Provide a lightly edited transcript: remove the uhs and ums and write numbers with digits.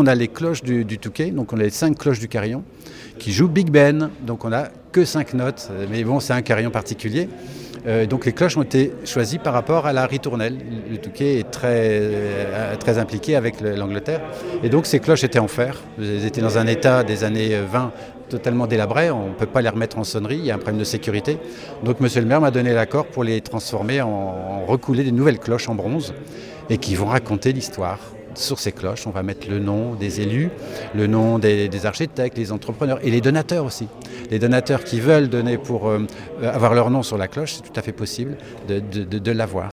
On a les cloches du Touquet, donc on a les 5 cloches du carillon, qui jouent Big Ben, donc on n'a que 5 notes, mais bon, c'est un carillon particulier. Donc les cloches ont été choisies par rapport à la ritournelle. Le Touquet est très impliqué avec l'Angleterre. Et donc ces cloches étaient en fer. Elles étaient dans un état des années 20 totalement délabré. On ne peut pas les remettre en sonnerie, il y a un problème de sécurité. Donc monsieur le maire m'a donné l'accord pour les transformer en recouler des nouvelles cloches en bronze et qui vont raconter l'histoire. Sur ces cloches, on va mettre le nom des élus, le nom des architectes, les entrepreneurs et les donateurs aussi. Les donateurs qui veulent donner pour avoir leur nom sur la cloche, c'est tout à fait possible de l'avoir.